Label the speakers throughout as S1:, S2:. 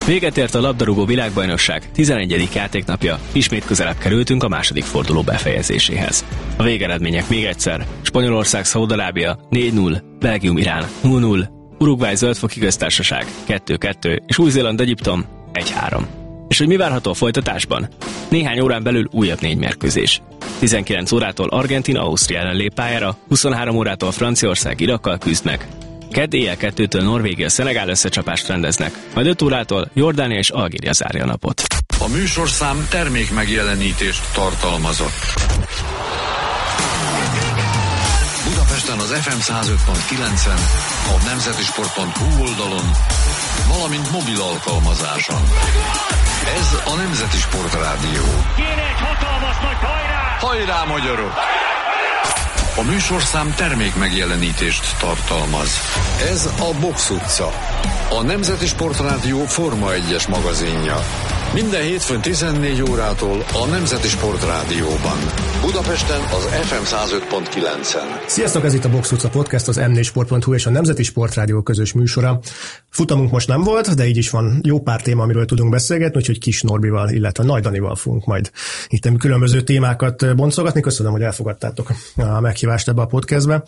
S1: Véget ért a labdarúgó világbajnokság 11. játéknapja, ismét közelebb kerültünk a második forduló befejezéséhez. A végeredmények még egyszer: Spanyolország Szaúd-Arábia 4-0, Belgium Irán 0-0, Uruguay Zöldfoki Köztársaság 2-2 és Új-Zéland Egyiptom 1-3. És hogy mi várható a folytatásban? Néhány órán belül újabb 4 mérkőzés. 19 órától Argentína Ausztria ellen lép pályára, 23 órától Franciaország Irakkal küzd meg. Kedd éjjel 2-től Norvégia Szenegál összecsapást rendeznek, majd 5 órától Jordánia és Algéria zárja a napot.
S2: A műsorszám termék megjelenítést tartalmazott. Budapesten az FM 105.9-en, a nemzetisport.hu oldalon, valamint mobil alkalmazáson. Ez a Nemzeti Sport Rádió.
S3: Kéne egy hatalmas nagy hajrá!
S2: Hajrá, magyarok! A műsorszám termék megjelenítést tartalmaz. Ez a Box utca. A Nemzeti Sport Rádió Forma 1-es magazinja. Minden hétfőn 14 órától a Nemzeti Sport Rádióban. Budapesten az FM 105.9-en.
S4: Sziasztok, ez itt a Box utca podcast, az m4sport.hu és a Nemzeti Sport Rádió közös műsora. Futamunk most nem volt, de így is van jó pár téma, amiről tudunk beszélgetni, úgyhogy Kis Norbival, illetve Nagy Danival fogunk majd itt különböző témákat boncolgatni. Köszönöm, hogy elfogadtátok a meghívást ebbe a podcastbe.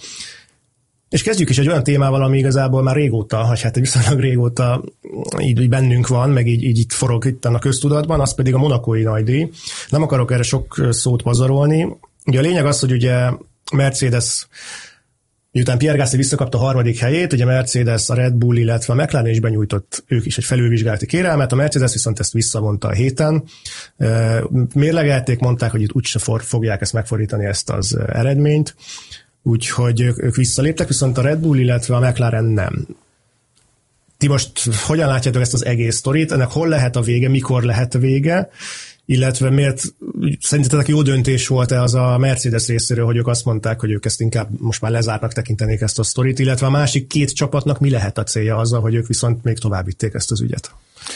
S4: És kezdjük is egy olyan témával, ami igazából már régóta, vagy hát viszonylag régóta így bennünk van, meg így itt forog itt a köztudatban, az pedig a monakói nagydíj. Nem akarok erre sok szót pazarolni. Ugye a lényeg az, hogy ugye Mercedes, miután Pierre Gasly visszakapta a 3. helyét, ugye Mercedes, a Red Bull, illetve a McLaren is benyújtott ők is egy felülvizsgálati kérelmet, a Mercedes viszont ezt visszavonta a héten. Mérlegelték, mondták, hogy itt úgyse fogják ezt megfordítani, ezt az eredményt. Úgyhogy ők visszaléptek, viszont a Red Bull, illetve a McLaren nem. Ti most hogyan látjátok ezt az egész sztorit? Ennek hol lehet a vége, mikor lehet a vége? Illetve miért szerintetek jó döntés volt-e az a Mercedes részéről, hogy ők azt mondták, hogy ők ezt inkább most már lezártnak tekintenék ezt a sztorit, illetve a másik 2 csapatnak mi lehet a célja azzal, hogy ők viszont még tovább vitték ezt az ügyet?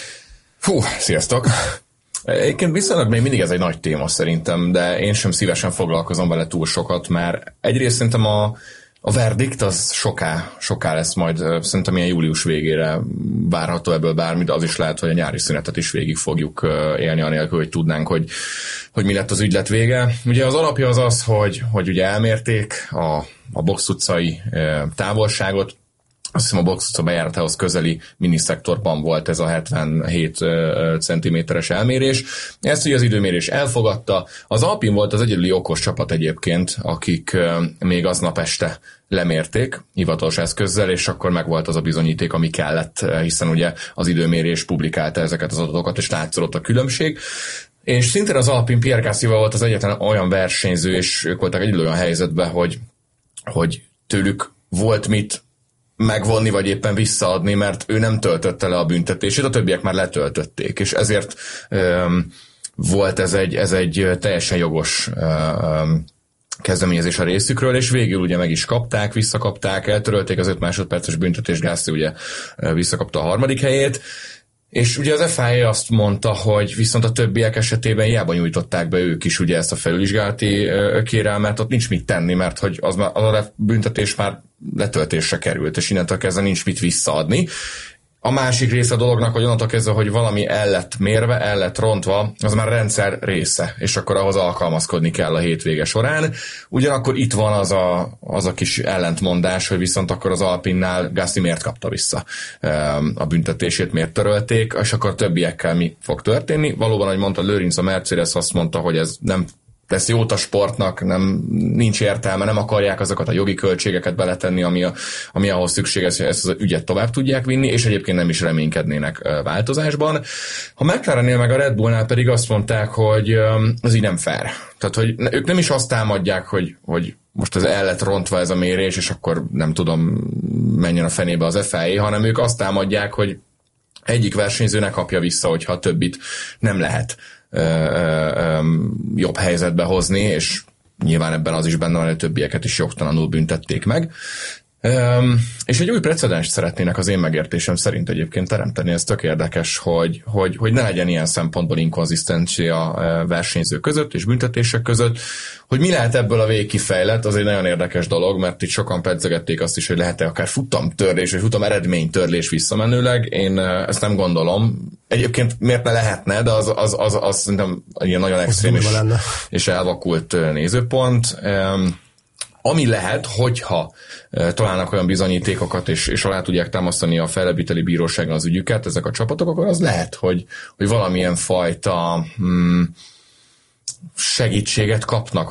S5: Sziasztok! Egyébként viszonylag még mindig ez egy nagy téma szerintem, de én sem szívesen foglalkozom vele túl sokat, mert egyrészt szerintem a verdikt az soká lesz majd, szerintem ilyen július végére várható ebből bármi, de az is lehet, hogy a nyári szünetet is végig fogjuk élni anélkül, hogy tudnánk, hogy mi lett az ügylet vége. Ugye az alapja az, hogy ugye elmérték a Box utcai távolságot. Azt hiszem a Box utca bejáratához közeli miniszektorban volt ez a 77 centiméteres elmérés. Ezt ugye az időmérés elfogadta. Az Alpine volt az egyedüli okos csapat egyébként, akik még aznap este lemérték hivatalos eszközzel, és akkor megvolt az a bizonyíték, ami kellett, hiszen ugye az időmérés publikálta ezeket az adatokat, és látszott a különbség. És szintén az Alpine Pierre Gaslyval volt az egyetlen olyan versenyző, és ők voltak egyedül olyan helyzetben, hogy tőlük volt mit megvonni, vagy éppen visszaadni, mert ő nem töltötte le a büntetését, a többiek már letöltötték, és ezért volt ez egy teljesen jogos kezdeményezés a részükről, és végül ugye meg is kapták, visszakapták, eltörölték az 5 másodperces büntetés, Gasly ugye visszakapta a 3. helyét, és ugye az FIA azt mondta, hogy viszont a többiek esetében hiába nyújtották be ők is ugye ezt a felülvizsgálati kérelmet, ott nincs mit tenni, mert hogy az a büntetés már letöltésre került, és innentől kezdve nincs mit visszaadni. A másik része a dolognak, hogy onnantól kezdve, hogy valami el lett mérve, el lett rontva, az már rendszer része, és akkor ahhoz alkalmazkodni kell a hétvége során. Ugyanakkor itt van az a kis ellentmondás, hogy viszont akkor az Alpinnál Gasly miért kapta vissza a büntetését, miért törölték, és akkor többiekkel mi fog történni. Valóban, ahogy mondta Lőrinc, a Mercedes azt mondta, hogy ez nem tesz jót a sportnak, nincs értelme, nem akarják azokat a jogi költségeket beletenni, ami ahhoz szükséges, hogy ezt az ügyet tovább tudják vinni, és egyébként nem is reménykednének változásban. A McLarennél meg a Red Bullnál pedig azt mondták, hogy ez így nem fair. Tehát, hogy ők nem is azt támadják, hogy most ez el lett rontva ez a mérés, és akkor nem tudom, menjen a fenébe az FIA, hanem ők azt támadják, hogy egyik versenyző ne kapja vissza, hogyha a többit nem lehet jobb helyzetbe hozni, és nyilván ebben az is benne van, hogy a többieket is jogtalanul büntették meg. És egy új precedenst szeretnének az én megértésem szerint egyébként teremteni. Ez tök érdekes, hogy ne legyen ilyen szempontból inkonzisztencia versenyző között és büntetések között. Hogy mi lehet ebből a végkifejlet, az egy nagyon érdekes dolog, mert itt sokan pedzegették azt is, hogy lehet-e akár futamtörlés, vagy futam eredménytörlés visszamenőleg. Én ezt nem gondolom. Egyébként miért ne lehetne, de az szerintem ilyen nagyon extrém és elvakult nézőpont. Ami lehet, hogyha találnak olyan bizonyítékokat, és alá tudják támasztani a fellebbviteli bíróságon az ügyüket, ezek a csapatok, akkor az lehet, hogy valamilyen fajta segítséget kapnak,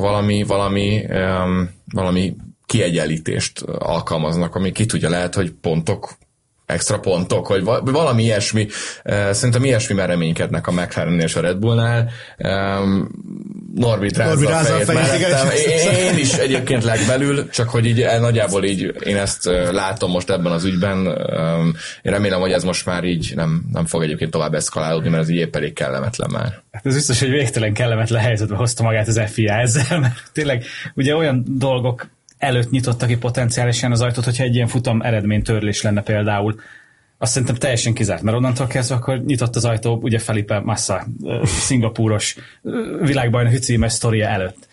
S5: valami kiegyenlítést alkalmaznak, ami ki tudja, lehet, hogy extra pontok, vagy valami ilyesmi. Szerintem ilyesmiben reménykednek a McLaren és a Red Bullnál. Norbi rázza a fejét mellettem. Én is egyébként legbelül, csak hogy így nagyjából így én ezt látom most ebben az ügyben. Én remélem, hogy ez most már így nem fog egyébként tovább eszkalálódni, mert ez így épp elég kellemetlen már.
S6: Hát ez biztos, hogy végtelen kellemetlen helyzetbe hozta magát az FIA ezzel, mert tényleg ugye olyan dolgok előtt nyitotta ki potenciálisan az ajtót, hogyha egy ilyen futam eredménytörlés lenne például. Azt szerintem teljesen kizárt, mert onnantól kezdve akkor nyitott az ajtó ugye Felipe Massa, szingapúros világbajnoki címes sztoria előtt.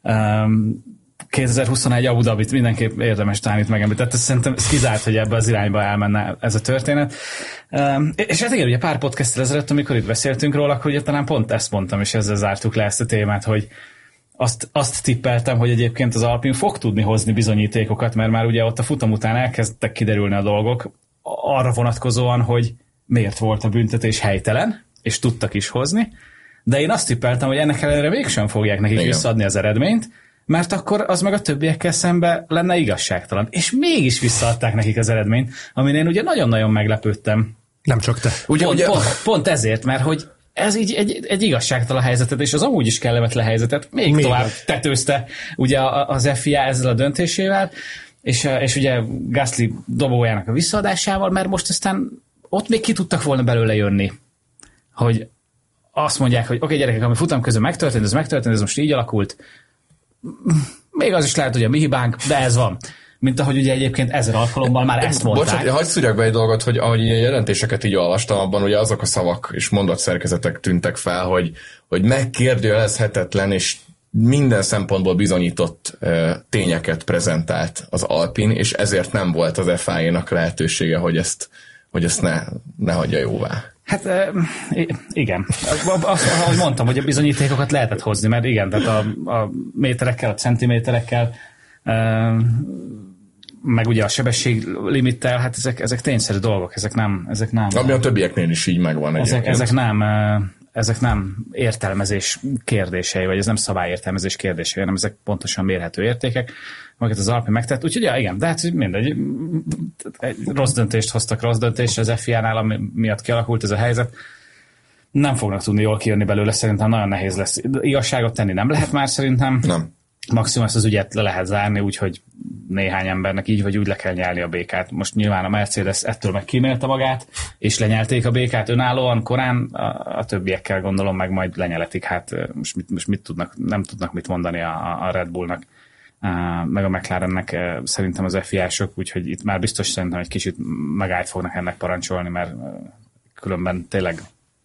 S6: 2021 Abu Dhabit mindenképp érdemes talán itt megemlíteni. Tehát szerintem ez kizárt, hogy ebbe az irányba elmenne ez a történet. És hát igen, ugye pár podcasttel ezelőtt, amikor itt beszéltünk róla, akkor ugye talán pont ezt mondtam, és ezzel zártuk le ezt a témát, hogy azt tippeltem, hogy egyébként az Alpine fog tudni hozni bizonyítékokat, mert már ugye ott a futam után elkezdtek kiderülni a dolgok arra vonatkozóan, hogy miért volt a büntetés helytelen, és tudtak is hozni, de én azt tippeltem, hogy ennek ellenére mégsem fogják nekik visszaadni az eredményt, mert akkor az meg a többiekkel szembe lenne igazságtalan. És mégis visszaadták nekik az eredményt, amin én ugye nagyon-nagyon meglepődtem.
S4: Nem csak te.
S6: Pont ezért, mert hogy ez így egy igazságtalan helyzetet, és az amúgy is kellemetlen helyzetet még tovább tetőzte ugye az FIA ezzel a döntésével, és ugye Gasly dobójának a visszaadásával, mert most aztán ott még ki tudtak volna belőle jönni, hogy azt mondják, hogy oké, gyerekek, ami futam közben megtörtént, ez most így alakult. Még az is lehet, hogy a mi hibánk, de ez van. Mint ahogy ugye egyébként 1000 alkalommal már ezt mondták.
S5: Bocsánat, hagyj szúrjak be egy dolgot, hogy ahogy jelentéseket így olvastam, abban ugye azok a szavak és mondatszerkezetek tűntek fel, hogy megkérdőjelezhetetlen és minden szempontból bizonyított tényeket prezentált az Alpine, és ezért nem volt az FIA-nak lehetősége, hogy ezt ne hagyja jóvá.
S6: Hát igen. Ahogy mondtam, hogy a bizonyítékokat lehetett hozni, mert igen, tehát a méterekkel, a centiméterekkel, meg ugye a sebességlimittel, hát ezek tényszerű dolgok, ezek nem.
S5: Ami a többieknél is így megvan egyébként.
S6: Ezek nem értelmezés kérdései, vagy ez nem szabályértelmezés kérdései, hanem ezek pontosan mérhető értékek, amiket az Alpine megtett. Úgyhogy ja, igen, de hát mindegy, rossz döntést hoztak, rossz döntést az FIA-nál, ami miatt kialakult ez a helyzet. Nem fognak tudni jól kijönni belőle, szerintem nagyon nehéz lesz. Igazságot tenni nem lehet már szerintem. Nem. Maximum ezt az ügyet le lehet zárni, úgyhogy néhány embernek így vagy úgy le kell nyelni a békát. Most nyilván a Mercedes ettől meg kímélte magát, és lenyelték a békát önállóan, korán, a többiekkel gondolom meg majd lenyeletik. Hát most mit tudnak, nem tudnak mit mondani a Red Bullnak, meg a McLarennek szerintem az FIA-sok, úgyhogy itt már biztos szerintem egy kicsit megállt fognak ennek parancsolni, mert különben tényleg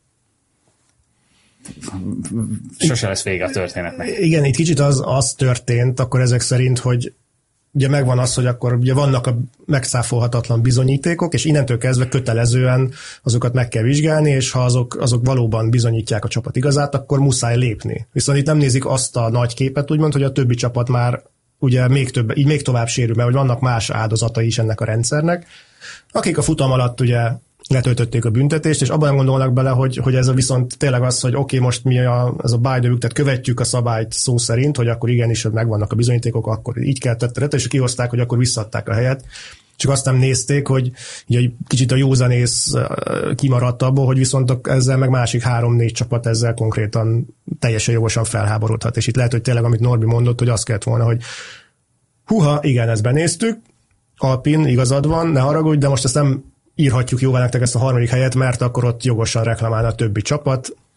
S6: sose lesz vége a történetnek.
S4: Igen, itt kicsit az történt, akkor ezek szerint, hogy ugye megvan az, hogy akkor ugye vannak a megszáfolhatatlan bizonyítékok, és innentől kezdve kötelezően azokat meg kell vizsgálni, és ha azok valóban bizonyítják a csapat igazát, akkor muszáj lépni. Viszont itt nem nézik azt a nagy képet, úgymond, hogy a többi csapat már ugye még tovább sérül, mert hogy vannak más áldozatai is ennek a rendszernek, akik a futam alatt ugye letöltötték a büntetést, és abban nem gondolnak bele, hogy ez viszont tényleg az, hogy oké, most mi ez a by the book, tehát követjük a szabályt szó szerint, hogy akkor igenis, hogy megvannak a bizonyítékok, akkor így kell tettet, és kihozták, hogy akkor visszadták a helyet. Csak azt nem nézték, hogy ugye kicsit a józanész kimaradt abból, hogy viszont ezzel meg másik 3-4 csapat ezzel konkrétan teljesen jogosan felháborodhat. És itt lehet, hogy tényleg, amit Norbi mondott, hogy azt kellett volna, hogy húha, igen, ezt benéztük, Alpine, igazad van, ne haragudj, de most ezt nem írhatjuk jóvá nektek ezt a 3. helyet, mert akkor ott jogosan reklamálna a többi csapat.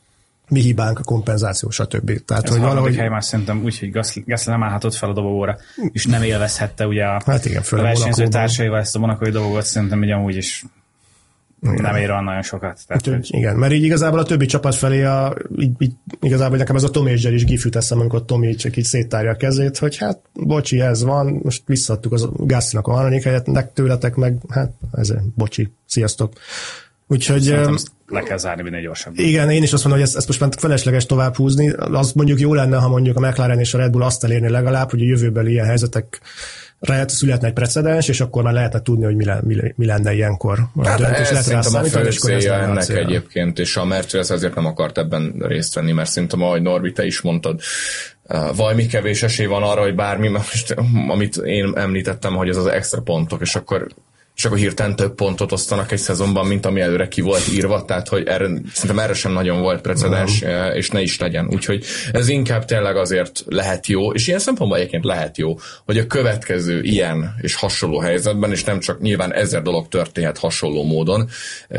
S4: mi hibánk, a kompenzáció, stb. Tehát,
S6: ez hogy valahogy hely már szerintem úgy, hogy Gasly nem állhatott fel a dobogóra, és nem élvezhette ugye a versenyző társaival ezt a monakói dobogot, szerintem ugye amúgy is nem ér olyan nagyon sokat. Tehát,
S4: igen, mert így igazából a többi csapat felé igazából nekem ez a Tomi és Jerry gifűt eszem, amikor Tomi csak így széttárja a kezét, hogy hát bocsi, ez van, most visszaadtuk az Gaslynak a 3. helyet, tőletek meg, hát ezért bocsi, sziasztok. Úgyhogy
S6: le kell zárni minél gyorsabban.
S4: Igen, én is azt mondom, hogy ezt most már felesleges tovább húzni. Az mondjuk jó lenne, ha mondjuk a McLaren és a Red Bull azt elérni legalább, hogy a jövőbeli ilyen helyzetek születne egy precedens, és akkor már lehetne tudni, hogy mi lenne ilyenkor.
S5: Hát ez szerintem a fő célja ennek egyébként, és a Mercedes ezért nem akart ebben részt venni, mert szerintem, ahogy Norbi, te is mondtad, valami kevés esély van arra, hogy bármi, amit én említettem, hogy ez az extra pontok, és akkor hirtelen több pontot osztanak egy szezonban, mint ami előre ki volt írva, tehát hogy szerintem erre sem nagyon volt precedens, és ne is legyen. Úgyhogy ez inkább tényleg azért lehet jó, és ilyen szempontból egyébként lehet jó, hogy a következő ilyen és hasonló helyzetben, és nem csak nyilván 1000 dolog történhet hasonló módon,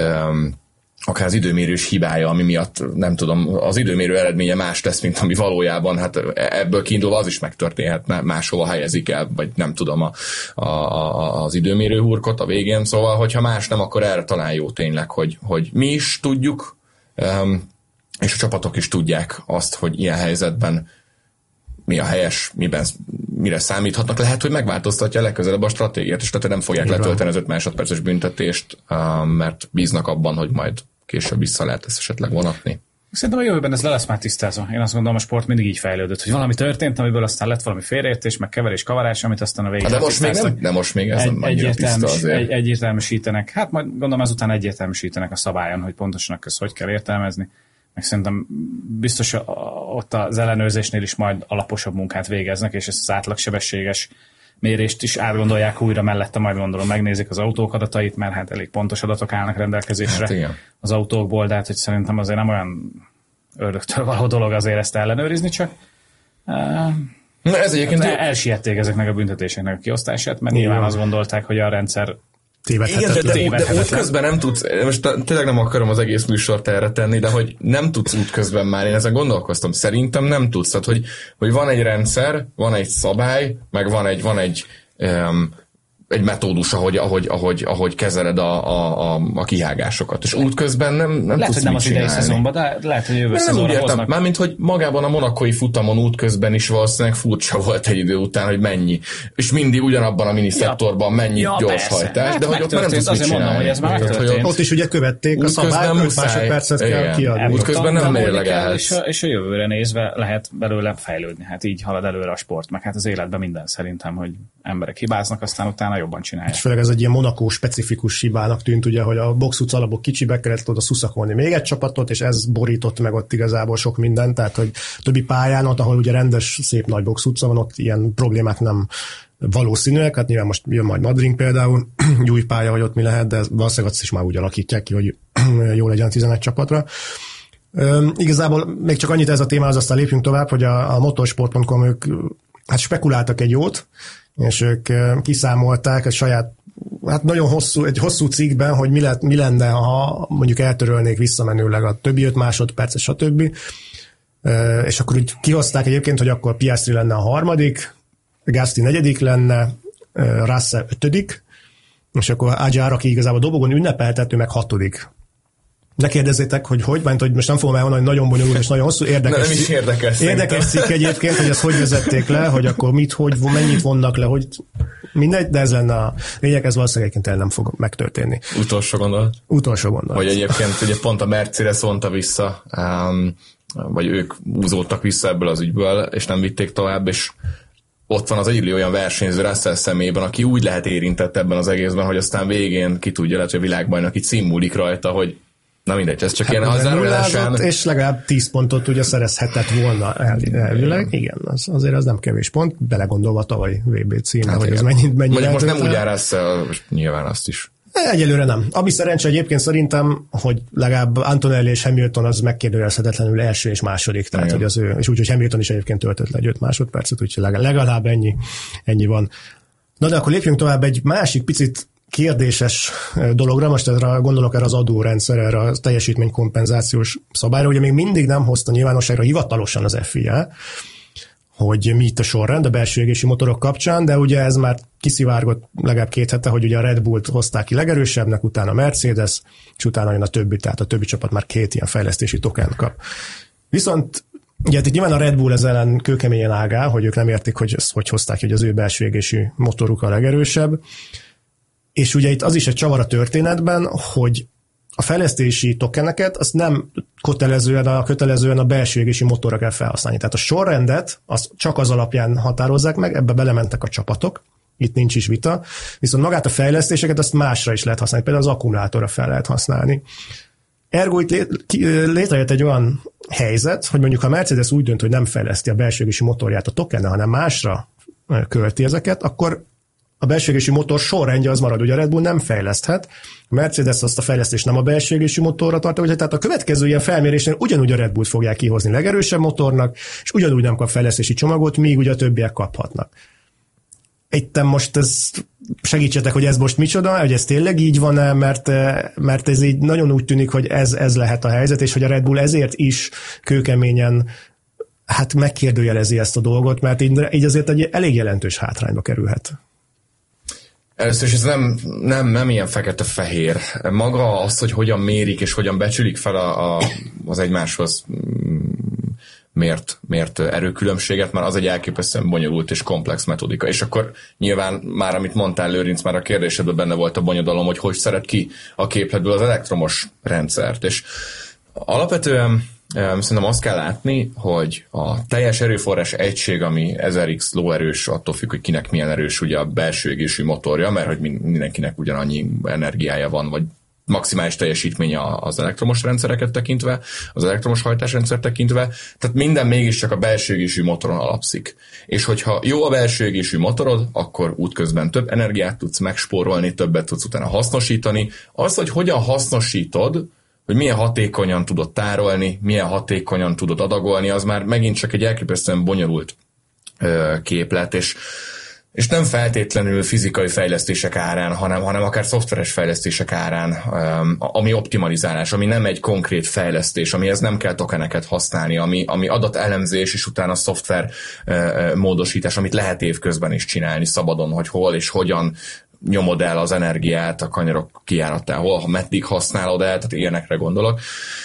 S5: akár az időmérős hibája, ami miatt nem tudom, az időmérő eredménye más lesz, mint ami valójában, hát ebből kiindulva az is megtörténhet, máshova helyezik el, vagy nem tudom az időmérő hurkot a végén, szóval, hogyha más nem, akkor erre talán jó tényleg, hogy mi is tudjuk, és a csapatok is tudják azt, hogy ilyen helyzetben mi a helyes, mire számíthatnak. Lehet, hogy megváltoztatja legközelebb a stratégiát, és tehát nem fogják letölteni az 5 másodperces büntetést, mert bíznak abban, hogy majd később vissza lehet ezt esetleg vonatni.
S6: Szerintem a jövőben ez le lesz már tisztázva. Én azt gondolom, a sport mindig így fejlődött, hogy valami történt, amiből aztán lett valami félreértés, meg keverés, kavarás, amit aztán a végén
S5: de most még ez nem annyira tiszta azért.
S6: Egyértelműsítenek. Hát majd gondolom ezután egyértelműsítenek a szabályon, hogy pontosan ezt hogy kell értelmezni. Meg szerintem biztos ott az ellenőrzésnél is majd alaposabb munkát végeznek, és ezt az átlagsebességes mérést is átgondolják újra, mellette majd gondolom megnézik az autók adatait, mert hát elég pontos adatok állnak rendelkezésre az autókból, de hát hogy szerintem azért nem olyan ördögtől való dolog azért ezt ellenőrizni, csak
S5: ez egyébként
S6: elsiették ezeknek a büntetéseknek a kiosztását, mert nyilván azt gondolták, hogy a rendszer
S5: igen, de útközben nem tudsz, most tényleg nem akarom az egész műsort erre tenni, de hogy nem tudsz útközben már, én ezen gondolkoztam, szerintem nem tudsz, tehát, hogy van egy rendszer, van egy szabály, meg van egy metódus, ahogy kezeled a kihágásokat. És útközben nem
S6: lehet,
S5: tudsz
S6: hogy nem az idei szezonban, de lehet, hogy jövő szezonra hoznak.
S5: Mármint, hogy magában a monakói futamon útközben is valószínűleg furcsa volt egy idő után, hogy mennyi. És mindig ugyanabban a miniszektorban mennyi gyorshajtás, de hogy ott már nem tudsz mit csinálni.
S6: Hogy ez már
S4: ott is ugye követték a szabályt, 5 másodpercet kell kiadni.
S5: Útközben nem mérlegelhetsz.
S6: És a jövőre nézve lehet belőle fejlődni. Hát így halad előre a sport, meg hát az életben minden szerintem, hogy emberek hibáznak, aztán utána jobban csinálják.
S4: És főleg ez egy ilyen Monaco specifikus hibának tűnt, ugye, hogy a box utca alapok kicsibe kellett oda szuszakolni még egy csapatot, és ez borított meg ott igazából sok mindent, tehát hogy többi pályán ott, ahol ugye rendes, szép nagy box utca van, ott ilyen problémák nem valószínűek, hát nyilván most jön majd Madrid például, új pálya, hogy ott mi lehet, de valószínűleg azt is már úgy alakítják ki, hogy jó legyen 11 csapatra. Igazából még csak annyit ez a témához, aztán lépjünk tovább, hogy a motorsport.com ők hát spekuláltak egy jót, és ők kiszámolták a saját, hát nagyon hosszú cikkben, hogy mi lenne, ha mondjuk eltörölnék visszamenőleg a többi 5 másodperc, stb. És akkor úgy kihozták egyébként, hogy akkor Piastri lenne a 3., Gasly 4. lenne, Russell 5., és akkor Adjar, aki igazából dobogon ünnepeltető, meg 6. Ne kérdezzétek, hogy most nem fogom elmondani, hogy nagyon bonyolult és nagyon hosszú, érdekes cikk egyébként, hogy ezt hogy vezették le, hogy akkor mennyit vonnak le, hogy mindegy, de ez lenne a lényeg, ez valószínűleg egyébként el nem fog megtörténni.
S5: Utolsó gondolat.
S4: Hogy
S5: egyébként ugye pont a Mercedes vonta vissza, vagy ők húzódtak vissza ebből az ügyből, és nem vitték tovább, és ott van az egyik olyan versenyző Russell szemében, aki úgy lehet érintett ebben az egészben, hogy aztán végén ki tudja, lehet, hogy a világbajnoki cím múlik rajta, hogy na mindegy, ez csak ilyen hazárulásán.
S4: És legalább 10 pontot ugye szerezhetett volna elvileg. Igen, azért az nem kevés pont, belegondolva tavaly VB címe, hogy ez mennyi
S5: most nem úgy jár nyilván azt is.
S4: Egyelőre nem. Ami szerencsé egyébként szerintem, hogy legalább Antonelli és Hamilton az megkérdőjelezhetetlenül első és második, tehát hogy az ő, és úgy, hogy Hamilton is egyébként töltött le egy 5 másodpercet, úgyhogy legalább ennyi van. Na de akkor lépjünk tovább egy másik picit kérdéses dologra, most erre gondolok erre az adórendszer, erre a teljesítménykompenzációs szabályra, ugye még mindig nem hozta nyilvánosságra hivatalosan az FIA, hogy mi itt a sorrend a belső égési motorok kapcsán, de ugye ez már kiszivárgott legalább 2 hete, hogy ugye a Red Bullt hozták ki legerősebbnek, utána a Mercedes, és utána jön a többi, tehát a többi csapat már 2 ilyen fejlesztési tokent kap. Viszont ugye itt nyilván a Red Bull ezzel ellen kőkeményen ágál, hogy ők nem értik, hogy ezt hogy hozták, hogy az ő belső égési motoruk a legerősebb. És ugye itt az is egy csavar a történetben, hogy a fejlesztési tokeneket azt nem kötelezően a belső égési motorra kell felhasználni. Tehát a sorrendet azt csak az alapján határozzák meg, ebbe belementek a csapatok, itt nincs is vita, viszont magát a fejlesztéseket azt másra is lehet használni, például az akkumulátorra fel lehet használni. Ergo itt létrejött egy olyan helyzet, hogy mondjuk ha a Mercedes úgy dönt, hogy nem fejleszti a belső égési motorját a tokennel, hanem másra költi ezeket, akkor a belső égési motor sorrendje az marad, ugye a Red Bull nem fejleszthet, a Mercedes azt a fejlesztést nem a belső égési motorra tartja, tehát a következő ilyen felmérésnél ugyanúgy a Red Bullt fogják kihozni legerősebb motornak, és ugyanúgy nem kap fejlesztési csomagot, míg ugye a többiek kaphatnak. Itt most segítsetek, hogy ez most micsoda, hogy ez tényleg így van-e, mert ez így nagyon úgy tűnik, hogy ez lehet a helyzet, és hogy a Red Bull ezért is kőkeményen megkérdőjelezi ezt a dolgot, mert így azért egy elég jelentős hátrányba kerülhet.
S5: Először is ez nem ilyen fekete-fehér. Maga az, hogy hogyan mérik és hogyan becsülik fel az egymáshoz mért erőkülönbséget, már az egy elképesztően bonyolult és komplex metodika. És akkor nyilván már, amit mondtál, Lőrinc, már a kérdésedben benne volt a bonyodalom, hogy szeret ki a képletből az elektromos rendszert. És alapvetően szerintem azt kell látni, hogy a teljes erőforrás egység, ami 1000x lóerős, attól függ, hogy kinek milyen erős ugye a belső égésű motorja, mert hogy mindenkinek ugyanannyi energiája van, vagy maximális teljesítménye az elektromos rendszereket tekintve, az elektromos hajtásrendszer tekintve, tehát minden mégiscsak a belső égésű motoron alapszik. És hogyha jó a belső égésű motorod, akkor útközben több energiát tudsz megspórolni, többet tudsz utána hasznosítani. Az, hogy hogyan hasznosítod, hogy milyen hatékonyan tudod tárolni, milyen hatékonyan tudod adagolni, az már megint csak egy elképesztően bonyolult képlet, és nem feltétlenül fizikai fejlesztések árán, hanem akár szoftveres fejlesztések árán, ami optimalizálás, ami nem egy konkrét fejlesztés, amihez nem kell tokeneket használni, ami adatelemzés, és utána szoftver módosítás, amit lehet évközben is csinálni szabadon, hogy hol és hogyan nyomod el az energiát a kanyarok kijáratából, ha meddig használod el, tehát ilyenekre gondolok.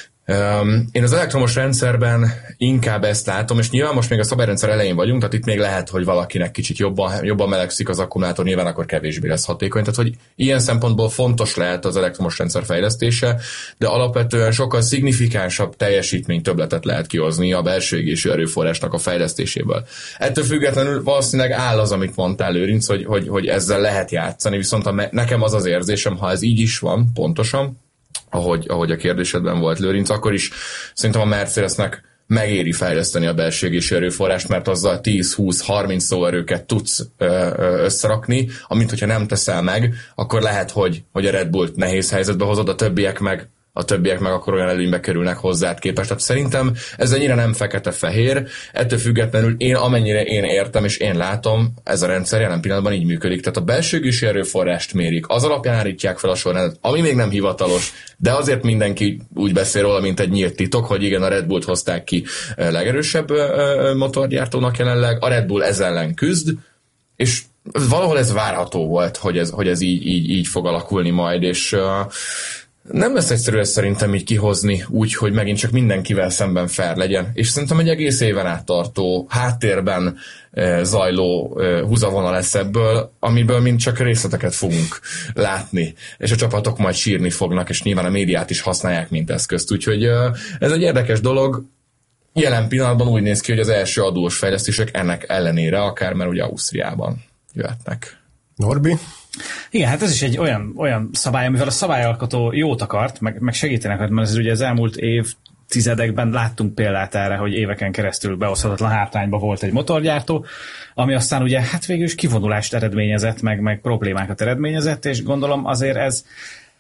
S5: Én az elektromos rendszerben inkább ezt látom, és nyilván most még a szabályrendszer elején vagyunk, tehát itt még lehet, hogy valakinek kicsit jobban melegszik az akkumulátor, nyilván akkor kevésbé lesz hatékony. Tehát, hogy ilyen szempontból fontos lehet az elektromos rendszer fejlesztése, de alapvetően sokkal szignifikánsabb teljesítmény többletet lehet kihozni a belső égésű erőforrásnak a fejlesztéséből. Ettől függetlenül valószínűleg áll az, amit mondtál, Lőrinc, hogy ezzel lehet játszani, viszont nekem az az érzésem, ha ez így is van, pontosan, ahogy a kérdésedben volt, Lőrinc, akkor is szerintem a Mercedesnek megéri fejleszteni a belső égésű erőforrást, mert azzal 10-20-30 szóerőket tudsz összerakni, amit hogyha nem teszel meg, akkor lehet, hogy a Red Bullt nehéz helyzetbe hozod, a többiek meg akkor olyan előnybe kerülnek hozzád képest. Tehát szerintem ez ennyire nem fekete-fehér, ettől függetlenül amennyire én értem és én látom, ez a rendszer jelen pillanatban így működik. Tehát a belső égésű erőforrást mérik, az alapján állítják fel a sorrendet, ami még nem hivatalos, de azért mindenki úgy beszél róla, mint egy nyílt titok, hogy igen, a Red Bullt hozták ki legerősebb motorgyártónak jelenleg, a Red Bull ezzel ellen küzd, és valahol ez várható volt, hogy ez így fog alakulni majd, és nem lesz egyszerű ezt szerintem így kihozni úgy, hogy megint csak mindenkivel szemben fair legyen. És szerintem egy egész éven át tartó, háttérben zajló húzavona lesz ebből, amiből mind csak részleteket fogunk látni. És a csapatok majd sírni fognak, és nyilván a médiát is használják, mint eszközt. Úgyhogy ez egy érdekes dolog. Jelen pillanatban úgy néz ki, hogy az első adós fejlesztések ennek ellenére, akár mert ugye Ausztriában jöhetnek.
S4: Norbi?
S6: Igen, hát ez is egy olyan szabály, amivel a szabályalkotó jót akart, meg segítenek, mert ez ugye az elmúlt évtizedekben láttunk példát erre, hogy éveken keresztül behozhatatlan hátrányba volt egy motorgyártó, ami aztán ugye hát végül is kivonulást eredményezett, meg problémákat eredményezett, és gondolom azért ez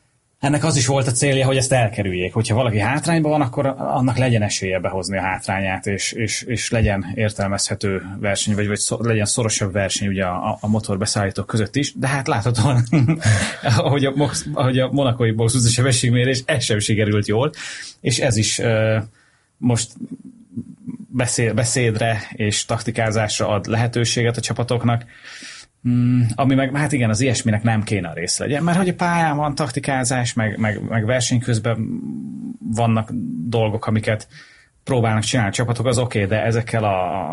S6: ennek az is volt a célja, hogy ezt elkerüljék. Hogyha valaki hátrányban van, akkor annak legyen esélye behozni a hátrányát, és legyen értelmezhető verseny, vagy legyen szorosabb verseny ugye a motorbeszállítók között is. De hát láthatóan, ahogy a monakói boxúzó sebességmérés, ez sem sikerült jól, és ez is most beszédre és taktikázásra ad lehetőséget a csapatoknak, ami meg, hát igen, az ilyesminek nem kéne a része legyen, mert hogy a pályán van taktikázás, meg verseny közben vannak dolgok, amiket próbálnak csinálni a csapatok, az oké, de ezekkel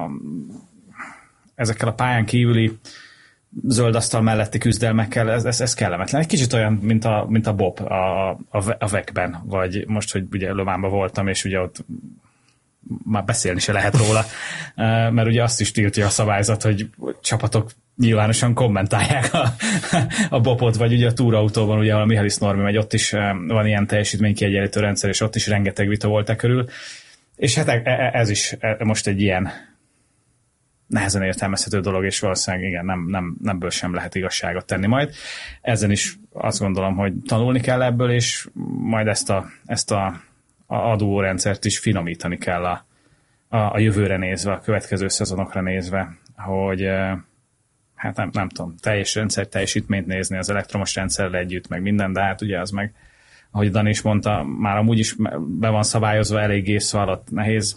S6: a pályán kívüli zöld asztal melletti küzdelmekkel, ez kellemetlen. Egy kicsit olyan, mint a Bob a VEC-ben, vagy most, hogy ugye Lovánban voltam, és ugye ott már beszélni se lehet róla, mert ugye azt is tiltja a szabályzat, hogy csapatok nyilvánosan kommentálják a Bobot, vagy ugye a túrautóban, ugye a Michaelis Normi megy, ott is van ilyen teljesítménykiegyenlítő rendszer, és ott is rengeteg vita volt körül. És hát ez is most egy ilyen nehezen értelmezhető dolog, és valószínűleg igen, nemből sem lehet igazságot tenni majd. Ezen is azt gondolom, hogy tanulni kell ebből, és majd ezt a adórendszert is finomítani kell a jövőre nézve, a következő szezonokra nézve, hogy hát nem tudom, teljes rendszer teljesítményt nézni az elektromos rendszerrel együtt, meg minden, de hát ugye az meg, ahogy Dani is mondta, már amúgy is be van szabályozva eléggé, szóval ott nehéz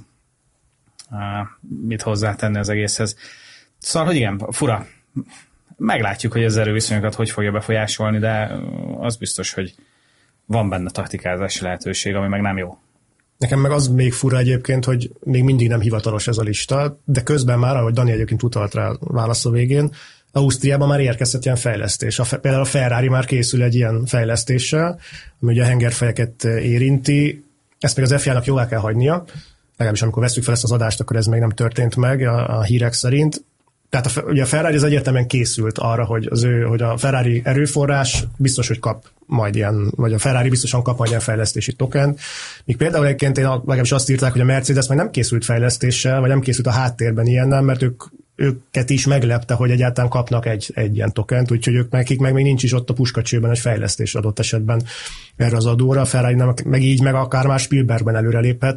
S6: mit hozzátenni az egészhez. Szóval, hogy igen, fura. Meglátjuk, hogy az erőviszonyokat hogy fogja befolyásolni, de az biztos, hogy van benne taktikázási lehetőség, ami meg nem jó.
S4: Nekem meg az még fura egyébként, hogy még mindig nem hivatalos ez a lista, de közben már, ahogy Dani egyébként utalt rá válasz a végén, Ausztriában már érkezett ilyen fejlesztés. Például a Ferrari már készül egy ilyen fejlesztéssel, ami ugye a hengerfejeket érinti. Ezt még az FIA-nak jóvá kell hagynia, legalábbis amikor veszük fel ezt az adást, akkor ez még nem történt meg a hírek szerint. Tehát ugye a Ferrari az egyértelműen készült arra, hogy a Ferrari erőforrás biztos, hogy kap majd ilyen, vagy a Ferrari biztosan kap majd ilyen fejlesztési tokent. Míg például egyébként legalábbis azt írták, hogy a Mercedes meg nem készült fejlesztéssel, vagy nem készült a háttérben ilyennel, mert őket is meglepte, hogy egyáltalán kapnak egy ilyen tokent, úgyhogy nekik meg még nincs is ott a puskacsőben egy fejlesztés adott esetben erre az adóra. A Ferrari nem, meg így meg akár már Spielbergben előreléphet.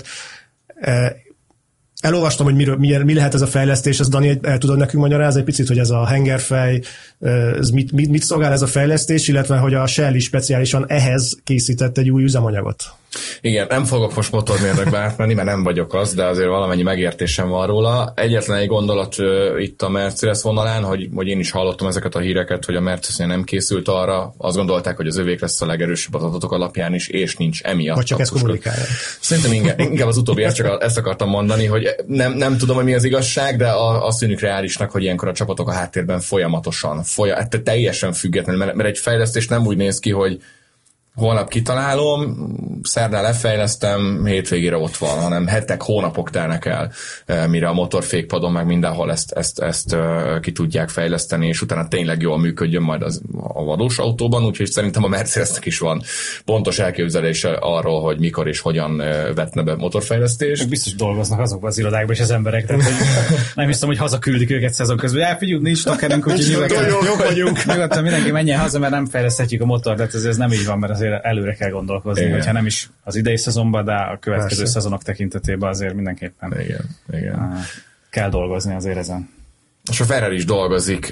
S4: Elolvastam, hogy mi lehet ez a fejlesztés, ezt Dani el tudod nekünk magyarázni egy picit, hogy ez a hengerfej, ez mit szolgál ez a fejlesztés, illetve hogy a Shell is speciálisan ehhez készített egy új üzemanyagot.
S5: Igen, nem fogok most motormérnökbe átmenni, mert nem vagyok az, de azért valamennyi megértésem van róla. Egyetlen egy gondolat itt a Mercedes vonalán, hogy én is hallottam ezeket a híreket, hogy a Mercedes nem készült arra, azt gondolták, hogy az övék lesz a legerősebb az adatok alapján is, és nincs emiatt.
S4: Vagy csak ezt kommunikálják.
S5: Szerintem inkább az utóbbi, ezt akartam mondani, hogy nem tudom, hogy mi az igazság, de azt tűnik reálisnak, hogy ilyenkor a csapatok a háttérben folyamatosan, teljesen függetlenül, mert egy fejlesztés nem úgy néz ki, hogy holnap kitalálom, szerdán lefejlesztem, hétvégére ott van, hanem hetek, hónapok telnek el, mire a motorfékpadon meg mindenhol ezt ki tudják fejleszteni, és utána tényleg jól működjön majd a valós autóban, úgyhogy szerintem a Mercedesnek is van pontos elképzelése arról, hogy mikor és hogyan vetne be motorfejlesztést.
S6: Biztos dolgoznak azokban az irodákban is az emberek, tehát nem hiszem, hogy hazaküldik őket szezon közben. Elfigyelj, nincs tokenünk, úgyhogy
S4: jók vagyunk.
S6: Nyugodtan mindenki menjen haza, mert nem fejleszthetjük a motort, de ez nem így van, mert azért előre kell gondolkozni, igen. Hogyha nem is az idei szezonban, de a következő szezonok tekintetében azért mindenképpen igen. Kell dolgozni azért ezen.
S5: És a Ferrari is dolgozik.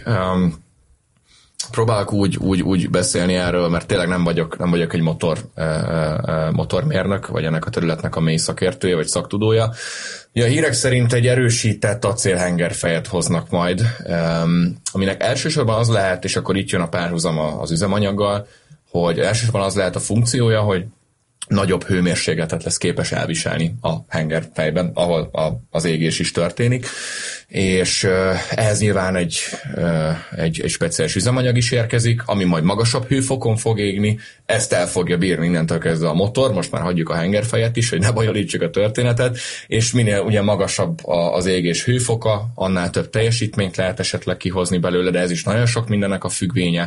S5: Próbálok úgy beszélni erről, mert tényleg nem vagyok egy motormérnök, vagy ennek a területnek a mély szakértője, vagy szaktudója. Ja, a hírek szerint egy erősített acélhengerfejet hoznak majd, aminek elsősorban az lehet, és akkor itt jön a párhuzam az üzemanyaggal, hogy elsősorban az lehet a funkciója, hogy nagyobb hőmérsékletet lesz képes elviselni a hengerfejben, ahol az égés is történik, és ehhez nyilván egy speciális üzemanyag is érkezik, ami majd magasabb hőfokon fog égni, ezt el fogja bírni innentől kezdve a motor, most már hagyjuk a hengerfejet is, hogy ne bonyolítsuk a történetet, és minél ugye magasabb az égés hőfoka, annál több teljesítményt lehet esetleg kihozni belőle, de ez is nagyon sok mindennek a függvénye.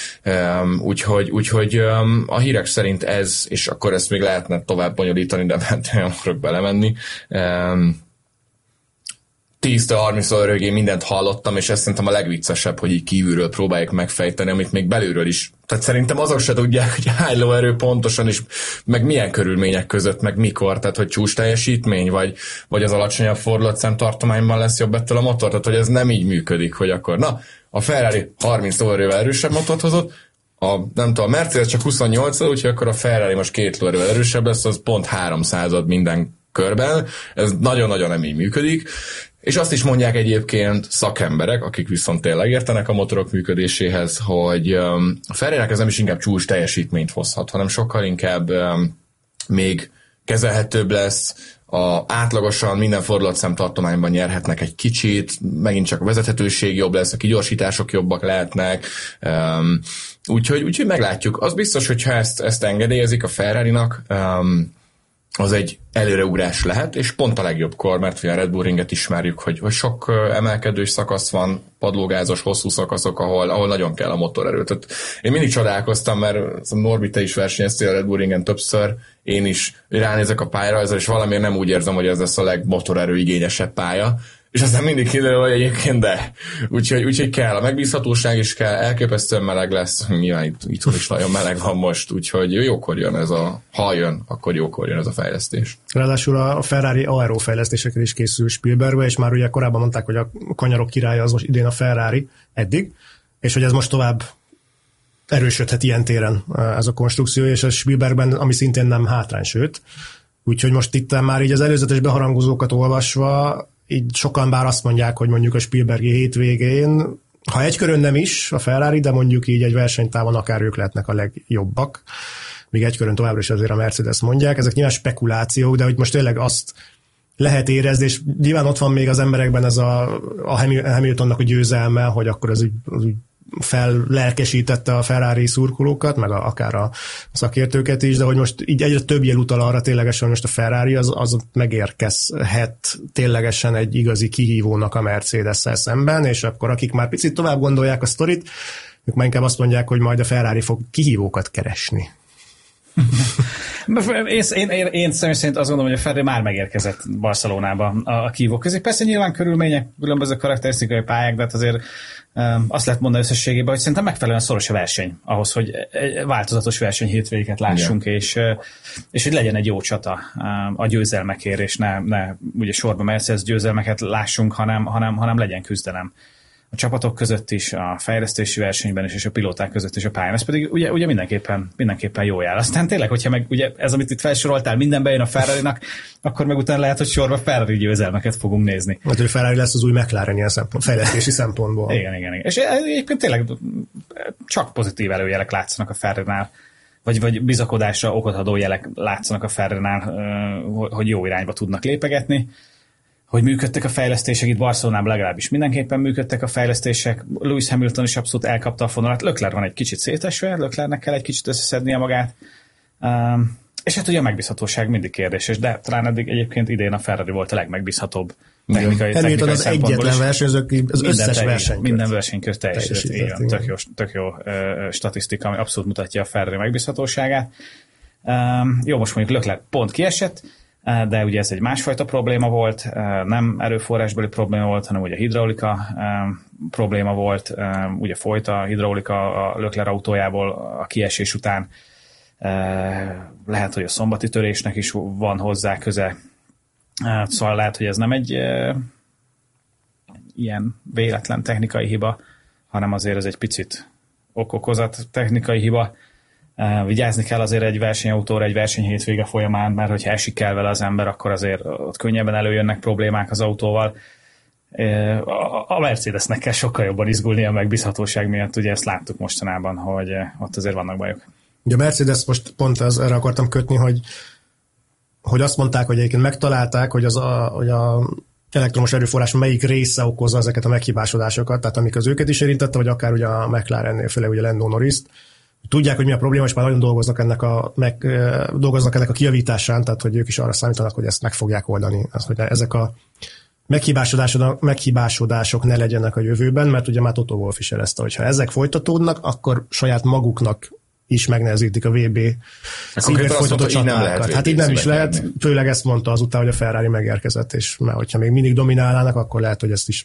S5: Úgyhogy a hírek szerint ez, és akkor ezt még lehetne tovább bonyolítani, de nem akarok belemenni. 10-30 örögé mindent hallottam, és ezt szerintem a legviccesebb, hogy így kívülről próbáljuk megfejteni, amit még belülről is Tehát szerintem azok se tudják, hogy hány lóerő pontosan is, meg milyen körülmények között, meg mikor, tehát hogy csúcs teljesítmény, vagy az alacsonyabb fordulatszám tartományban lesz jobb ettől a motor, tehát hogy ez nem így működik, hogy akkor a Ferrari 30 lóerővel erősebb motort hozott, a Mercedes csak 28, úgyhogy akkor a Ferrari most 2 lóerővel erősebb lesz, az pont 300 minden körben, ez nagyon-nagyon nem így működik, és azt is mondják egyébként szakemberek, akik viszont tényleg értenek a motorok működéséhez, hogy a Ferrari-nek ez nem is inkább csúcs teljesítményt hozhat, hanem sokkal inkább még kezelhetőbb lesz, átlagosan minden fordulatszám tartományban nyerhetnek egy kicsit, megint csak a vezethetőség jobb lesz, a kigyorsítások jobbak lehetnek, úgyhogy meglátjuk. Az biztos, hogyha ezt engedélyezik a Ferrari-nak, az egy előreugrás lehet, és pont a legjobbkor, mert a Red Bull Ringet ismerjük, hogy sok emelkedős szakasz van, padlógázos, hosszú szakaszok, ahol nagyon kell a motorerő. Tehát én mindig csodálkoztam, mert Norbi, te is versenyeztél a Red Bull Ringen többször, én is ránézek a pályára, és valamiért nem úgy érzem, hogy ez lesz a legmotorerő igényesebb pálya, és aztán mindig kiderül, hogy egyébként de. Úgyhogy kell a megbízhatóság is kell, elképesztően meleg lesz, nyilván itthon is nagyon meleg van most, úgyhogy jókor jön ha jön, akkor jókor jön ez a fejlesztés.
S4: Ráadásul a Ferrari aero fejlesztésekre is készül Spielbergbe, és már ugye korábban mondták, hogy a kanyarok királya az most idén a Ferrari eddig, és hogy ez most tovább erősödhet ilyen téren ez a konstrukció, és a Spielbergben, ami szintén nem hátrány, sőt. Úgyhogy most itt már így az előzetes beharangozókat olvasva így sokan bár azt mondják, hogy mondjuk a Spielbergi hétvégén, ha egy körön nem is a Ferrari, de mondjuk így egy versenytávon akár ők lehetnek a legjobbak, míg egy körön továbbra is azért a Mercedes mondják. Ezek nyilván spekulációk, de hogy most tényleg azt lehet érezni, és nyilván ott van még az emberekben ez a Hamiltonnak a győzelme, hogy akkor az úgy fellelkesítette a Ferrari szurkolókat, meg akár a szakértőket is, de hogy most így egyre több jel utal arra ténylegesen, hogy most a Ferrari az megérkezhet ténylegesen egy igazi kihívónak a Mercedes-szel szemben, és akkor akik már picit tovább gondolják a sztorit, ők már inkább azt mondják, hogy majd a Ferrari fog kihívókat keresni.
S6: Én személy szerint azt gondolom, hogy a Ferrari már megérkezett Barcelonába a kihívók közé. Persze nyilván körülmények, különböző karakterisztikai pályák, de hát azért azt lehet mondani összességében, hogy szerintem megfelelően szoros a verseny ahhoz, hogy egy változatos verseny hétvégéket lássunk, és hogy legyen egy jó csata a győzelmekért, és ne ugye sorba Mercedes győzelmeket lássunk, hanem legyen küzdelem a csapatok között is, a fejlesztési versenyben is, és a pilóták között is a pályán. Ez pedig ugye mindenképpen jó jel. Aztán tényleg, hogyha meg ugye ez, amit itt felsoroltál, minden bejön a Ferrari-nak, akkor meg utána lehet, hogy sorba Ferrari győzelmeket fogunk nézni.
S4: Hát, hogy Ferrari lesz az új McLaren ilyen fejlesztési szempontból.
S6: Igen. És egyébként tényleg csak pozitív előjelek látszanak a Ferrari-nál, vagy bizakodásra okot adó jelek látszanak a Ferrari-nál, hogy jó irányba tudnak lépegetni. Hogy működtek a fejlesztések, itt Barcelonában legalábbis mindenképpen működtek a fejlesztések, Lewis Hamilton is abszolút elkapta a fonalat, Leclerc van egy kicsit szétesve, Leclercnek kell egy kicsit összeszednie magát, és hát ugye a megbízhatóság mindig kérdéses, de talán eddig egyébként idén a Ferrari volt a legmegbízhatóbb technikai
S4: az egyetlen versenyző, az összes versenykört.
S6: Minden versenykört teljesített. Tök jó statisztika, ami abszolút mutatja a Ferrari megbízhatóságát. Jó, most mondjuk Leclerc pont kiesett, de ugye ez egy másfajta probléma volt, nem erőforrásbeli probléma volt, hanem ugye hidraulika probléma volt, ugye folyt a hidraulika a Leclerc autójából a kiesés után, lehet, hogy a szombati törésnek is van hozzá köze, szóval lehet, hogy ez nem egy ilyen véletlen technikai hiba, hanem azért ez egy picit okokozat technikai hiba. Vigyázni kell azért egy versenyautóra egy versenyhétvége folyamán, mert hogyha esik el vele az ember, akkor azért ott könnyebben előjönnek problémák az autóval. A Mercedesnek kell sokkal jobban izgulni a megbízhatóság miatt, ugye ezt láttuk mostanában, hogy ott azért vannak bajok.
S4: Ugye a Mercedes most pont erre akartam kötni, hogy azt mondták, hogy egyébként megtalálták, hogy a elektromos erőforrás melyik része okozza ezeket a meghibásodásokat, tehát amik az őket is érintette, vagy akár ugye a McLarennél, főleg ugye Lando Norrist. Tudják, hogy mi a probléma, és már nagyon dolgoznak ennek a kijavításán, tehát hogy ők is arra számítanak, hogy ezt meg fogják oldani. Az, hogy ezek a meghibásodások ne legyenek a jövőben, mert ugye már Toto Wolff is jelezte, hogy ha ezek folytatódnak, akkor saját maguknak is megnehezítik a VB szívért folytató csatákat. Hát így nem is lehet, főleg ezt mondta azután, hogy a Ferrari megérkezett, és mert hogyha még mindig dominálnának, akkor lehet, hogy ezt is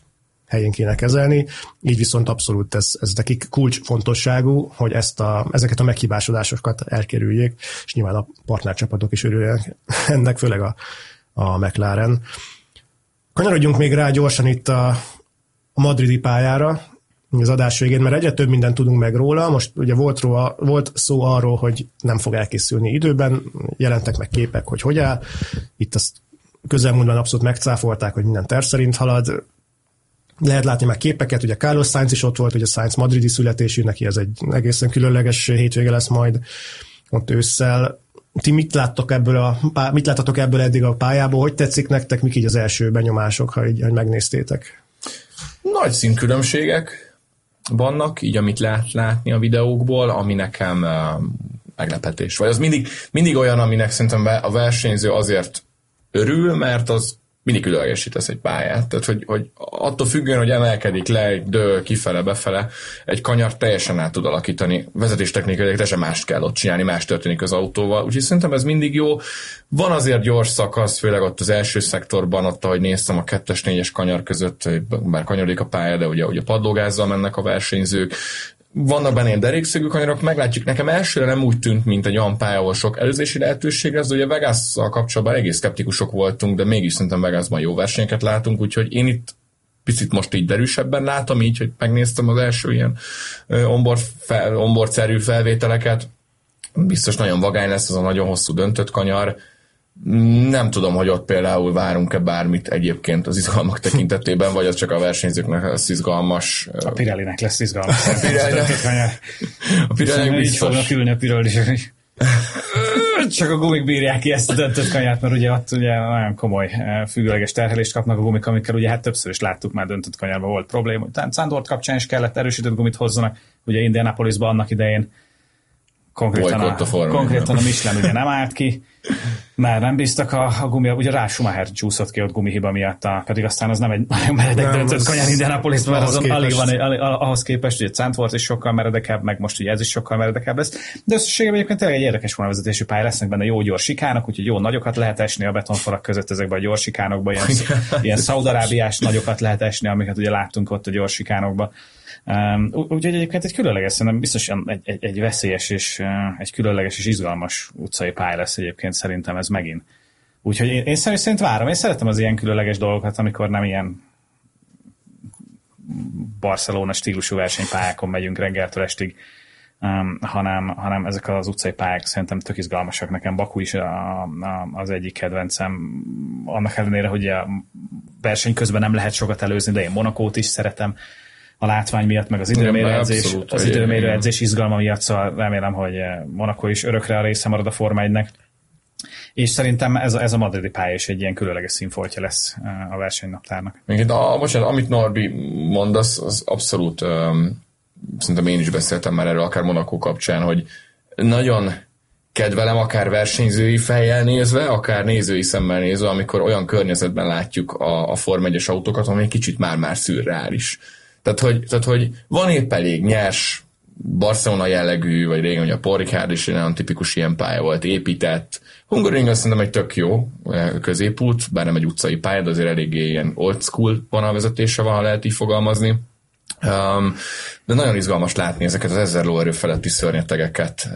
S4: helyén kéne kezelni, így viszont abszolút ez nekik kulcsfontosságú, hogy ezeket a meghibásodásokat elkerüljék, és nyilván a partnercsapatok is örülnek ennek, főleg a McLaren. Kanyarodjunk még rá gyorsan itt a madridi pályára, az adás végén, mert egyre több mindent tudunk meg róla. Most ugye volt szó arról, hogy nem fog elkészülni időben, jelentek meg képek, hogy áll. Itt azt közelmúltban abszolút megcáfolták, hogy minden terv szerint halad. Lehet látni már képeket, ugye Carlos Sainz is ott volt, ugye Sainz madridi születésű, neki ez egy egészen különleges hétvége lesz majd ott ősszel. Ti mit láttatok ebből eddig a pályából? Hogy tetszik nektek? Mik így az első benyomások, ha így megnéztétek?
S5: Nagy színkülönbségek vannak, így amit lehet látni a videókból, ami nekem meglepetés. Vagy az mindig olyan, aminek szerintem a versenyző azért örül, mert az mindig különlegesítesz egy pályát. Tehát, hogy attól függően, hogy emelkedik le, dől, kifele, befele, egy kanyart teljesen át tud alakítani. Vezetéstechnikai teljesen mást kell ott csinálni, más történik az autóval. Úgyhogy szerintem ez mindig jó. Van azért gyors szakasz, főleg ott az első szektorban, ott, ahogy néztem a 2-es, 4-es kanyar között, bár kanyarodik a pálya, de ugye padlógázzal mennek a versenyzők. Vannak benne ilyen derékszögű kanyarok, meglátjuk, nekem elsőre nem úgy tűnt, mint egy olyan pálya, ahol sok előzési lehetőség lesz, de ugye Vegasszal kapcsolatban egész szkeptikusok voltunk, de mégis szerintem Vegasban jó versenyeket látunk, úgyhogy én itt picit most így derűsebben látom, így, hogy megnéztem az első ilyen onboard-szerű felvételeket. Biztos nagyon vagány lesz az a nagyon hosszú döntött kanyar. Nem tudom, hogy ott például várunk-e bármit egyébként az izgalmak tekintetében, vagy az csak a versenyzőknek lesz izgalmas.
S6: A Pirellinek lesz izgalmas.
S5: A Pirellinek
S6: így fognak ülni a Pirellisek is. Csak a gumik bírják ki ezt a döntött kanyart, mert ugye ott ugye nagyon komoly függőleges terhelést kapnak a gumik, amikkel ugye hát többször is láttuk már döntött kanyarban volt probléma. Tehát Zandvoort kapcsán is kellett erősített gumit hozzanak, ugye Indianapolisban annak idején konkrétan a Michelin ugye nem állt ki, mert nem bíztak a gumi, ugye rá Schumacher csúszott ki ott gumihiba miatt, pedig aztán az nem egy nagyon meredek döntött kanyar Indianapolisban, mert azon alig van ahhoz képest, hogy Zandvoort is sokkal meredekebb, meg most ugye ez is sokkal meredekebb lesz, de összességében egyébként tényleg egy érdekes vonalvezetésű pálya, lesznek benne jó gyors sikánok, úgyhogy jó nagyokat lehet esni a betonfalak között ezekben a gyors sikánokban, ilyen Szaúd-Arábiás nagyokat lehet esni, amiket ugye láttunk ott a gyors sikánokban. Úgyhogy egyébként egy különleges, szerintem biztosan egy veszélyes és egy különleges és izgalmas utcai pálya lesz egyébként szerintem ez megint. Úgyhogy én szerint várom, én szeretem az ilyen különleges dolgokat, amikor nem ilyen Barcelona stílusú versenypályákon megyünk reggeltől estig, hanem ezek az utcai pályák szerintem tök izgalmasak. Nekem Baku is az egyik kedvencem, annak ellenére, hogy a verseny közben nem lehet sokat előzni, de én Monacót is szeretem a látvány miatt, meg az időmérő edzés izgalma miatt, szóval remélem, hogy Monaco is örökre a része marad a Forma 1-nek. És szerintem ez a madridi pálya is egy ilyen különleges színfoltja lesz a versenynaptárnak.
S5: Bocsánat, amit Norbi mondasz, az abszolút szerintem én is beszéltem már erről, akár Monaco kapcsán, hogy nagyon kedvelem akár versenyzői fejjel nézve, akár nézői szemmel nézve, amikor olyan környezetben látjuk a Forma 1-es autókat, ami egy kicsit már szürreális. Tehát, hogy van épp elég nyers, Barcelona jellegű, vagy régen, hogy a Paul Ricard is egy nagyon tipikus ilyen pálya volt, épített. Hungaroringen szerintem egy tök jó középút, bár nem egy utcai pálya, de azért eléggé ilyen old school vonalvezetése van, ha lehet így fogalmazni. De nagyon izgalmas látni ezeket az 1000 lóerő feletti szörnyetegeket.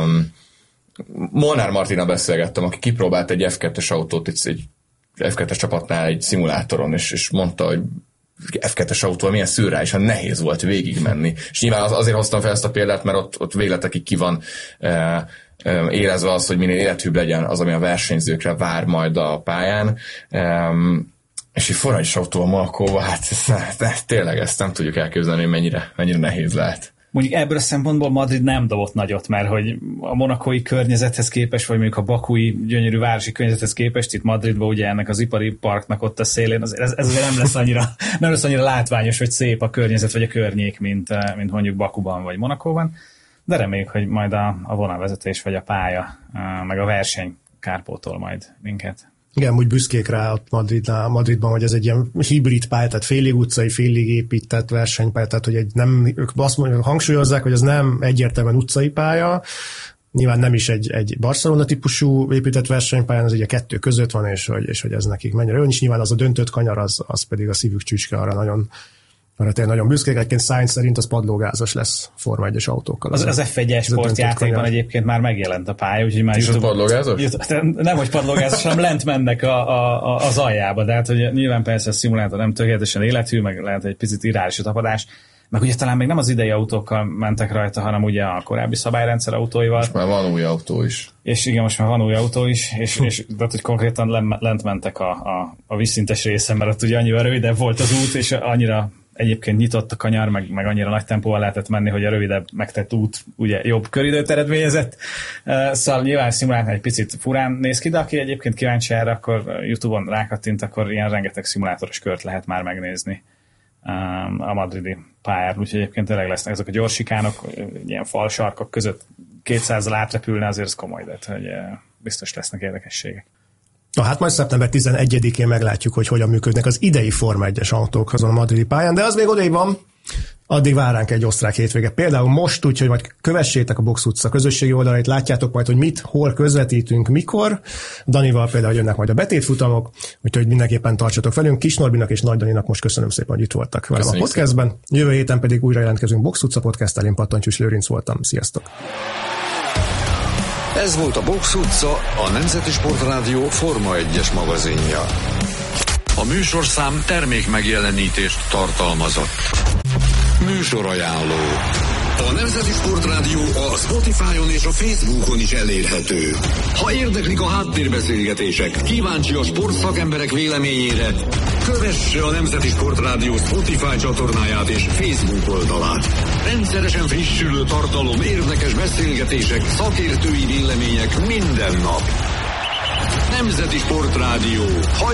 S5: Molnár Martinnal beszélgettem, aki kipróbált egy F2-es autót, egy F2-es csapatnál egy szimulátoron, és mondta, hogy F2-es autóval milyen szürreálisan nehéz volt végigmenni. És nyilván azért hoztam fel ezt a példát, mert ott végletekig ki van érezve az, hogy minél élethűbb legyen az, ami a versenyzőkre vár majd a pályán. És egy Forma 1-es autóval Monacóval, hát tényleg ezt nem tudjuk elképzelni, hogy mennyire nehéz lehet.
S6: Mondjuk ebből a szempontból Madrid nem dobott nagyot, mert hogy a monacói környezethez képest, vagy mondjuk a bakui gyönyörű városi környezethez képest, itt Madridban ugye ennek az ipari parknak ott a szélén, ez nem lesz annyira látványos, vagy szép a környezet, vagy a környék, mint mondjuk Bakuban, vagy Monacóban, de reméljük, hogy majd a vonalvezetés, vagy a pálya, meg a verseny kárpótol majd minket.
S4: Igen, úgy büszkék rá ott Madridban, hogy ez egy ilyen hibrid pálya, tehát félig utcai, félig épített versenypálya, tehát hogy ők azt mondják, hangsúlyozzák, hogy ez nem egyértelműen utcai pálya, nyilván nem is egy Barcelona típusú épített versenypályán, ez ugye kettő között van, és hogy ez nekik mennyire jó, és nyilván az a döntött kanyar, az pedig a szívük csücske, arra nagyon Arra tényleg nagyon büszkék, egyébként Sainz szerint az padlógázas lesz Forma 1-es autókkal.
S6: Az F1-es sportjátékban egyébként már megjelent a pálya, úgyhogy már
S5: és YouTube... padlógázas?
S6: Nem, hogy padlógázas, hanem lent mennek az aljába, de hát hogy nyilván persze a szimulátor nem tökéletesen élethű, meg lehet egy picit irreális a tapadás, meg ugye talán még nem az idei autókkal mentek rajta, hanem ugye a korábbi szabályrendszer autóival.
S5: Most már van új autó is.
S6: És igen, most már van új autó is, és de hogy konkrétan lent mentek a vízszintes részen, mert ott ugye annyira rövidebb volt az út, és annyira egyébként nyitott a kanyar, meg annyira nagy tempóval lehetett menni, hogy a rövidebb megtett út ugye jobb köridőt eredményezett. Szóval nyilván szimulálni egy picit furán néz ki, de aki egyébként kíváncsi erre, akkor YouTube-on rákattint, akkor ilyen rengeteg szimulátoros kört lehet már megnézni a madridi pályáról, úgyhogy egyébként tényleg lesznek ezek a gyorsikánok, ilyen falsarkok között 200-al átrepülne, azért ez komoly, de hogy biztos lesznek érdekességek.
S4: Na hát majd szeptember 11-én meglátjuk, hogy hogyan működnek az idei Forma 1-es autók azon a madridi pályán, de az még odaig van, addig vár ránk egy osztrák hétvége. Például most, úgyhogy majd kövessétek a Box utca közösségi oldalait, látjátok majd, hogy mit, hol közvetítünk, mikor. Danival például jönnek majd a betétfutamok, úgyhogy mindenképpen tartsatok velünk. Kis Norbinak és Nagy Daninak most köszönöm szépen, hogy itt voltak velem a podcastben. Jövő héten pedig újra jelentkezünk Box utca podcasttel, én Pattantyús Lőrinc voltam. Sziasztok!
S2: Ez volt a Box utca, a Nemzeti Sportrádió Forma 1-es magazinja. A műsorszám termék megjelenítést tartalmazott. Műsorajánló. A Nemzeti Sportrádió a Spotify-on és a Facebookon is elérhető. Ha érdeklik a háttérbeszélgetések, kíváncsi a sportszakemberek véleményére, kövesse a Nemzeti Sportrádió Spotify csatornáját és Facebook oldalát. Rendszeresen frissülő tartalom, érdekes beszélgetések, szakértői vélemények minden nap. Nemzeti Sportrádió.